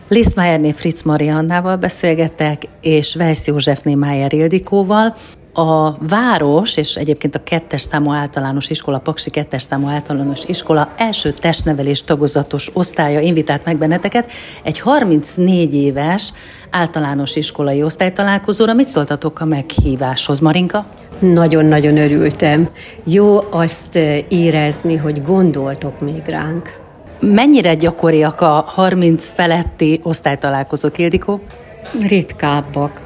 Lisztmájerné Fritz Mariannával beszélgettek, és Weisz Józsefné Májer Ildikóval. A város, és egyébként a 2-es számú általános iskola, Paksi 2-es számú általános iskola első testnevelés tagozatos osztálya invitált meg benneteket egy 34 éves általános iskolai osztálytalálkozóra. Mit szóltatok a meghíváshoz, Marinka? Nagyon-nagyon örültem. Jó azt érezni, hogy gondoltok még ránk. Mennyire gyakoriak a 30 feletti osztálytalálkozók, Ildikó? Ritkábbak,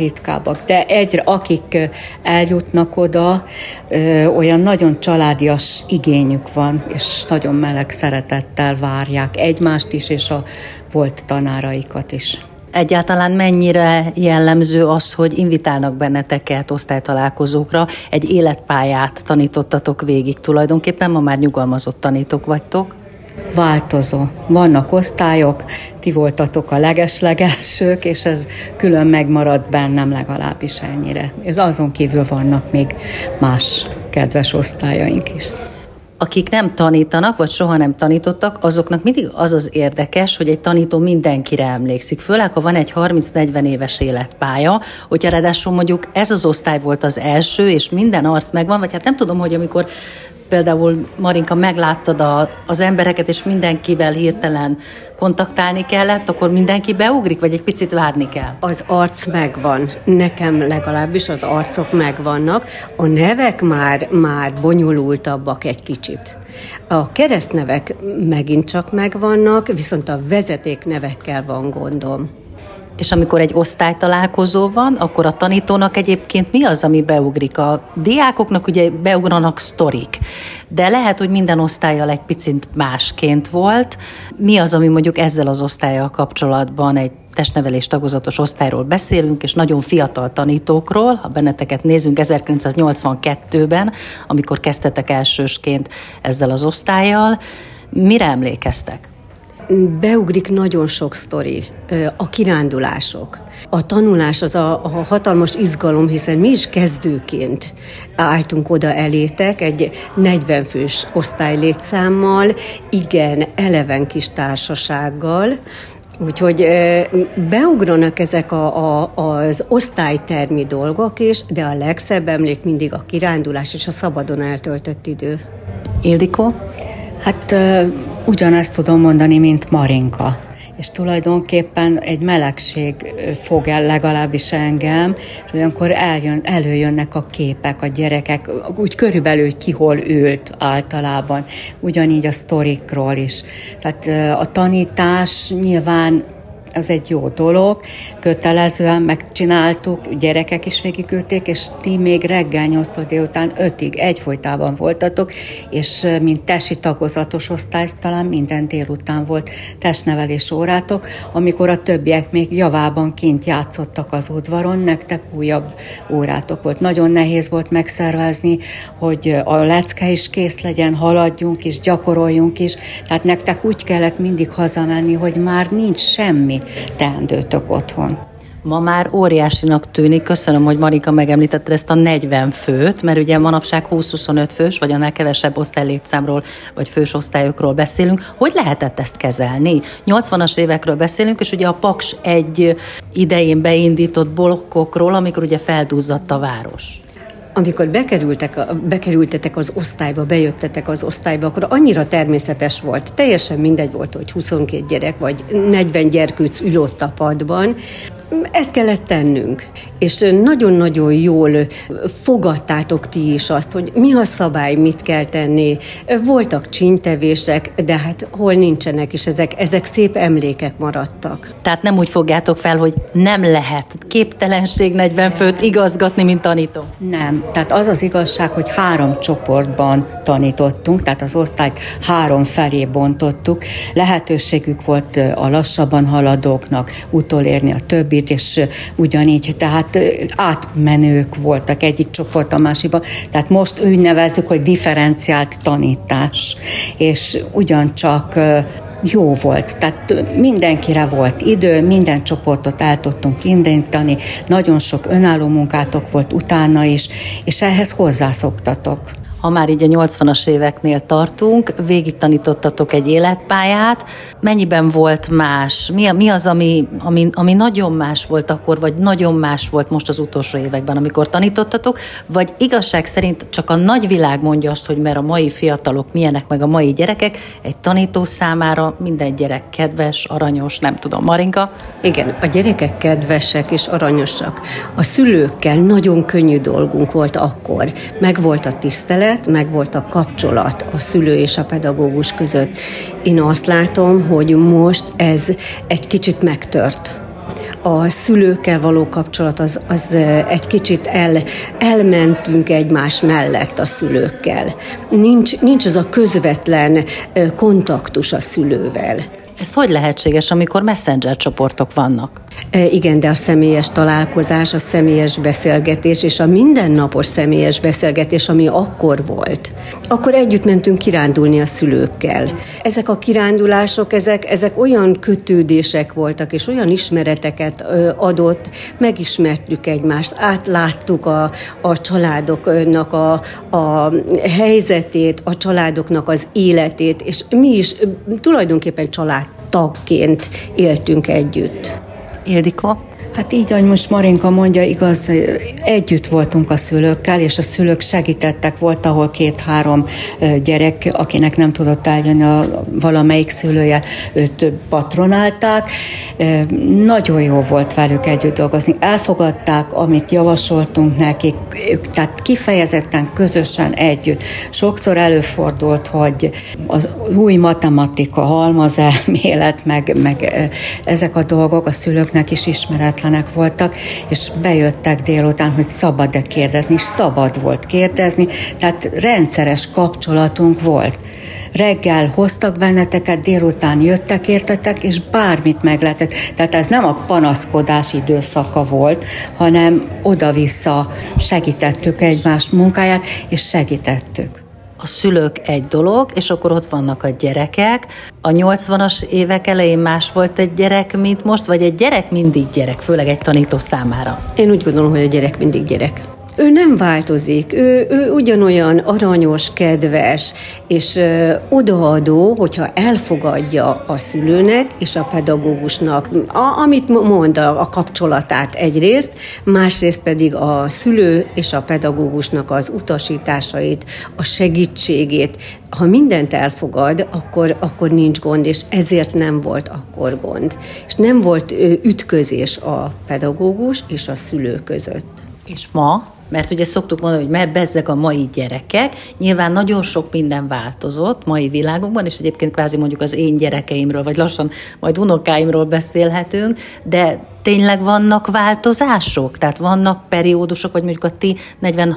de egyre akik eljutnak oda, olyan nagyon családias igényük van, és nagyon meleg szeretettel várják egymást is, és a volt tanáraikat is. Egyáltalán mennyire jellemző az, hogy invitálnak benneteket osztálytalálkozókra, egy életpályát tanítottatok végig tulajdonképpen, ma már nyugalmazott tanítók vagytok? Változó. Vannak osztályok, ti voltatok a legeslegelsők, és ez külön megmaradt bennem legalábbis ennyire. És azon kívül vannak még más kedves osztályaink is. Akik nem tanítanak, vagy soha nem tanítottak, azoknak mindig az az érdekes, hogy egy tanító mindenkire emlékszik. Főleg, ha van egy 30-40 éves életpálya, hogyha ráadásul mondjuk ez az osztály volt az első, és minden arc megvan, vagy hát nem tudom, hogy amikor például, Marinka, megláttad az embereket, és mindenkivel hirtelen kontaktálni kellett, akkor mindenki beugrik, vagy egy picit várni kell? Az arc megvan. Nekem legalábbis az arcok megvannak. A nevek már bonyolultabbak egy kicsit. A keresztnevek megint csak megvannak, viszont a vezetéknevekkel van gondom. És amikor egy osztálytalálkozó van, akkor a tanítónak egyébként mi az, ami beugrik? A diákoknak ugye beugranak sztorik, de lehet, hogy minden osztállyal egy picit másként volt. Mi az, ami mondjuk ezzel az osztállyal kapcsolatban, egy testnevelés tagozatos osztályról beszélünk, és nagyon fiatal tanítókról, ha benneteket nézünk 1982-ben, amikor kezdtetek elsősként ezzel az osztállyal, mire emlékeztek? Beugrik nagyon sok sztori, a kirándulások. A tanulás az a hatalmas izgalom, hiszen mi is kezdőként álltunk oda elétek egy 40 fős osztálylétszámmal, igen, eleven kis társasággal, úgyhogy beugranak ezek az osztálytermi dolgok is, de a legszebb emlék mindig a kirándulás és a szabadon eltöltött idő. Ildikó? Hát ugyanezt tudom mondani, mint Marinka. És tulajdonképpen egy melegség fog el legalábbis engem, és olyankor előjönnek a képek, a gyerekek, úgy körülbelül, hogy ki hol ült általában, ugyanígy a sztorikról is. Tehát a tanítás nyilván az egy jó dolog, kötelezően megcsináltuk, gyerekek is végigülték, és ti még reggel 8-tól délután 5-ig egyfolytában voltatok, és mint tesi tagozatos osztály, talán minden délután volt testnevelés órátok, amikor a többiek még javában kint játszottak az udvaron, nektek újabb órátok volt. Nagyon nehéz volt megszervezni, hogy a lecke is kész legyen, haladjunk is, gyakoroljunk is, tehát nektek úgy kellett mindig hazamenni, hogy már nincs semmi teendőtök otthon. Ma már óriásinak tűnik, köszönöm, hogy Marika megemlítette ezt a 40 főt, mert ugye manapság 20-25 fős, vagy annál kevesebb osztálylétszámról, vagy fős osztályokról beszélünk. Hogy lehetett ezt kezelni? 80-as évekről beszélünk, és ugye a Paks 1 idején beindított blokkokról, amikor ugye felduzzadt a város. Amikor bekerültetek az osztályba, bejöttetek az osztályba, akkor annyira természetes volt. Teljesen mindegy volt, hogy 22 gyerek vagy 40 gyerkőc ül ott a padban. Ezt kellett tennünk. És nagyon-nagyon jól fogadtátok ti is azt, hogy mi a szabály, mit kell tenni. Voltak csínytevések, de hát hol nincsenek, és ezek szép emlékek maradtak. Tehát nem úgy fogjátok fel, hogy nem lehet képtelenség 40 főt igazgatni, mint tanító? Nem. Tehát az az igazság, hogy 3 csoportban tanítottunk, tehát az osztályt 3 felé bontottuk. Lehetőségük volt a lassabban haladóknak utolérni a többit, és ugyanígy, tehát átmenők voltak egyik csoport a másikba. Tehát most úgy nevezzük, hogy differenciált tanítás. És ugyancsak jó volt, tehát mindenkire volt idő, minden csoportot el tudtunk indítani, nagyon sok önálló munkátok volt utána is, és ehhez hozzászoktatok. Ha már így a 80-as éveknél tartunk, végig tanítottatok egy életpályát. Mennyiben volt más? Mi az, ami nagyon más volt akkor, vagy nagyon más volt most az utolsó években, amikor tanítottatok? Vagy igazság szerint csak a nagyvilág mondja azt, hogy mert a mai fiatalok milyenek, meg a mai gyerekek, egy tanító számára minden gyerek kedves, aranyos, nem tudom, Marinka? Igen, a gyerekek kedvesek és aranyosak. A szülőkkel nagyon könnyű dolgunk volt akkor. Megvolt a tisztelet, megvolt a kapcsolat a szülő és a pedagógus között. Én azt látom, hogy most ez egy kicsit megtört. A szülőkkel való kapcsolat az egy kicsit elmentünk egymás mellett a szülőkkel. Nincs az a közvetlen kontaktus a szülővel. Ez hogy lehetséges, amikor messenger csoportok vannak? Igen, de a személyes találkozás, a személyes beszélgetés és a mindennapos személyes beszélgetés, ami akkor volt. Akkor együtt mentünk kirándulni a szülőkkel. Ezek a kirándulások, ezek olyan kötődések voltak, és olyan ismereteket adott, megismertük egymást, átláttuk a családoknak a helyzetét, a családoknak az életét, és mi is tulajdonképpen családtagként éltünk együtt. Ildikó? Hát így, ahogy most Marinka mondja, igaz, együtt voltunk a szülőkkel, és a szülők segítettek, volt, ahol 2-3 gyerek, akinek nem tudott eljönni valamelyik szülője, őt patronálták. Nagyon jó volt velük együtt dolgozni. Elfogadták, amit javasoltunk nekik, tehát kifejezetten közösen együtt. Sokszor előfordult, hogy az új matematika, halmazelmélet, meg ezek a dolgok a szülőknek is ismeretlenek voltak, és bejöttek délután, hogy szabad-e kérdezni, és szabad volt kérdezni, tehát rendszeres kapcsolatunk volt. Reggel hoztak benneteket, délután jöttek értetek, és bármit meg lehetett. Tehát ez nem a panaszkodás időszaka volt, hanem oda-vissza segítettük egymás munkáját, és segítettük. A szülők egy dolog, és akkor ott vannak a gyerekek. A 80-as évek elején más volt egy gyerek, mint most, vagy egy gyerek mindig gyerek, főleg egy tanító számára? Én úgy gondolom, hogy a gyerek mindig gyerek. Ő nem változik, ő ugyanolyan aranyos, kedves, és odaadó, hogyha elfogadja a szülőnek és a pedagógusnak, amit mond a kapcsolatát egyrészt, másrészt pedig a szülő és a pedagógusnak az utasításait, a segítségét. Ha mindent elfogad, akkor nincs gond, és ezért nem volt akkor gond. És nem volt ütközés a pedagógus és a szülő között. És ma? Mert ugye szoktuk mondani, hogy bezzeg a mai gyerekek, nyilván nagyon sok minden változott mai világunkban, és egyébként kvázi mondjuk az én gyerekeimről, vagy lassan majd unokáimról beszélhetünk, de tényleg vannak változások? Tehát vannak periódusok, vagy mondjuk a ti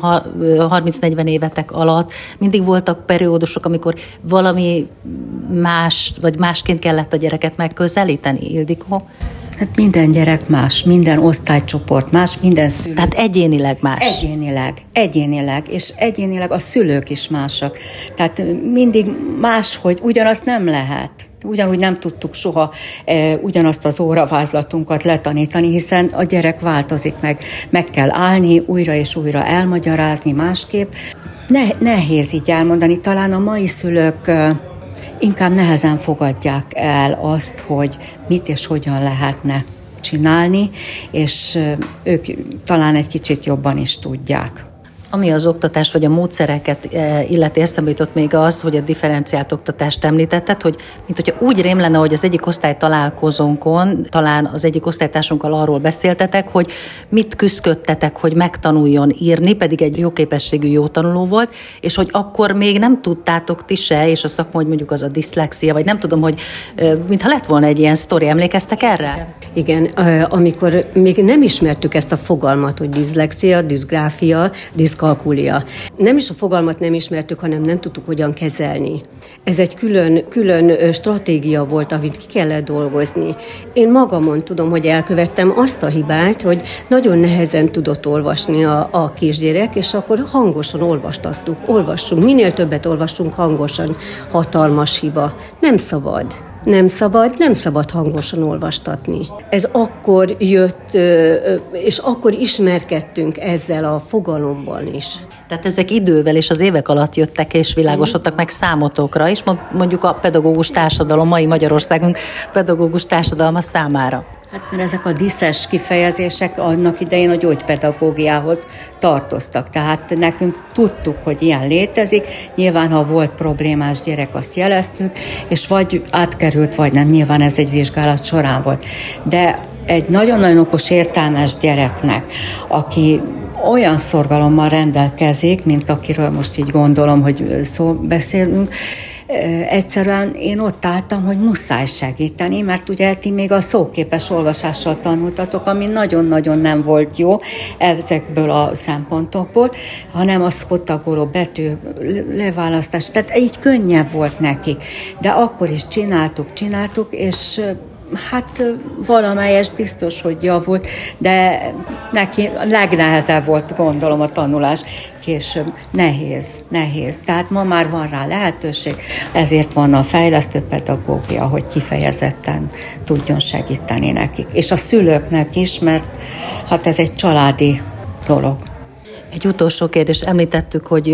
30-40 évetek alatt mindig voltak periódusok, amikor valami más, vagy másként kellett a gyereket megközelíteni, Ildikó? Hát minden gyerek más, minden osztálycsoport más, minden szülő. Tehát egyénileg más. Egyénileg, és egyénileg a szülők is másak. Tehát mindig más, hogy ugyanazt nem lehet. Ugyanúgy nem tudtuk soha ugyanazt az óravázlatunkat letanítani, hiszen a gyerek változik meg kell állni, újra és újra elmagyarázni másképp. Nehéz így elmondani, talán a mai szülők inkább nehezen fogadják el azt, hogy mit és hogyan lehetne csinálni, és ők talán egy kicsit jobban is tudják. Ami az oktatást vagy a módszereket illeti, eszembe jutott még az, hogy a differenciált oktatást említetted, hogy mint hogyha úgy rém lenne, hogy az egyik osztálytalálkozónkon talán az egyik osztálytársunkkal arról beszéltetek, hogy mit küszködtetek, hogy megtanuljon írni, pedig egy jó képességű jó tanuló volt, és hogy akkor még nem tudtátok ti se, és a szakma, hogy mondjuk az a diszlexia, vagy nem tudom, hogy mintha lett volna egy ilyen sztori, emlékeztek erre? Igen, amikor még nem ismertük ezt a fogalmat, hogy diszlexia, diszgráfia, diszkalkulia. Nem is a fogalmat nem ismertük, hanem nem tudtuk, hogyan kezelni. Ez egy külön stratégia volt, amit ki kellett dolgozni. Én magamon tudom, hogy elkövettem azt a hibát, hogy nagyon nehezen tudott olvasni a kisgyerek, és akkor hangosan olvassunk. Minél többet olvassunk hangosan, hatalmas hiba. Nem szabad. Nem szabad hangosan olvastatni. Ez akkor jött, és akkor ismerkedtünk ezzel a fogalomban is. Tehát ezek idővel és az évek alatt jöttek és világosodtak meg számotokra is, mondjuk a pedagógus társadalom, mai Magyarországunk pedagógus társadalma számára. Hát mert ezek a diszes kifejezések annak idején a gyógypedagógiához tartoztak. Tehát nekünk tudtuk, hogy ilyen létezik. Nyilván, ha volt problémás gyerek, azt jeleztük, és vagy átkerült, vagy nem. Nyilván ez egy vizsgálat során volt. De egy nagyon-nagyon okos, értelmes gyereknek, aki olyan szorgalommal rendelkezik, mint akiről most így gondolom, hogy beszélünk, egyszerűen én ott álltam, hogy muszáj segíteni, mert ugye ti még a szóképes olvasással tanultatok, ami nagyon-nagyon nem volt jó ezekből a szempontokból, hanem a szotagoló betű leválasztás, tehát így könnyebb volt nekik. De akkor is csináltuk, és hát valamelyest biztos, hogy javult, de neki legnehezebb volt, gondolom, a tanulás később. Nehéz. Tehát ma már van rá lehetőség, ezért van a fejlesztő pedagógia, hogy kifejezetten tudjon segíteni nekik. És a szülőknek is, mert hát ez egy családi dolog. Egy utolsó kérdés, említettük, hogy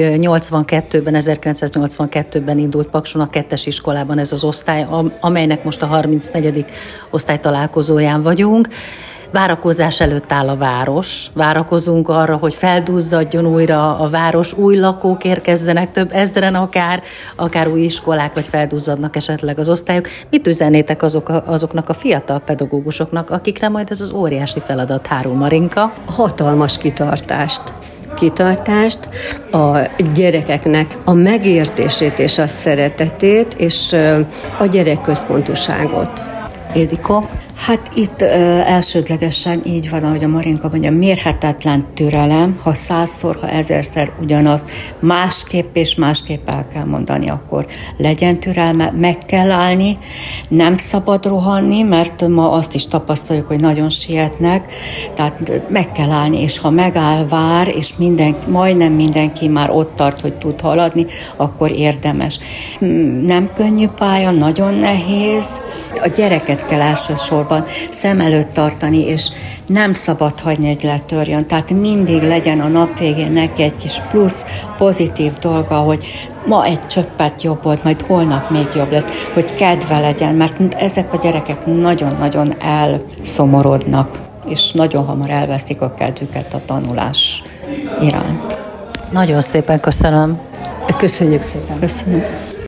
1982-ben indult Pakson a 2-es iskolában ez az osztály, amelynek most a 34. osztálytalálkozóján vagyunk. Várakozás előtt áll a város. Várakozunk arra, hogy felduzzadjon újra a város, új lakók érkezzenek, több ezren akár új iskolák, vagy felduzzadnak esetleg az osztályok. Mit üzennétek azoknak a fiatal pedagógusoknak, akikre majd ez az óriási feladat hárul, Marinka? Hatalmas kitartást, a gyerekeknek a megértését és a szeretetét, és a gyerekközpontúságot. Ildikó? Hát itt elsődlegesen így van, ahogy a Marinka mondja, mérhetetlen türelem, ha 100-szor, ha 1000-szer ugyanazt másképp és másképp el kell mondani, akkor legyen türelme, meg kell állni, nem szabad rohanni, mert ma azt is tapasztaljuk, hogy nagyon sietnek, tehát meg kell állni, és ha megáll, vár, és majdnem mindenki már ott tart, hogy tud haladni, akkor érdemes. Nem könnyű pálya, nagyon nehéz, a gyereket kell elsősorban szem előtt tartani, és nem szabad hagyni, hogy letörjön. Tehát mindig legyen a nap végén neki egy kis plusz, pozitív dolga, hogy ma egy csöppet jobb volt, majd holnap még jobb lesz, hogy kedve legyen, mert ezek a gyerekek nagyon-nagyon elszomorodnak, és nagyon hamar elvesztik a kedvüket a tanulás iránt. Nagyon szépen köszönöm. Köszönjük szépen. Köszönöm.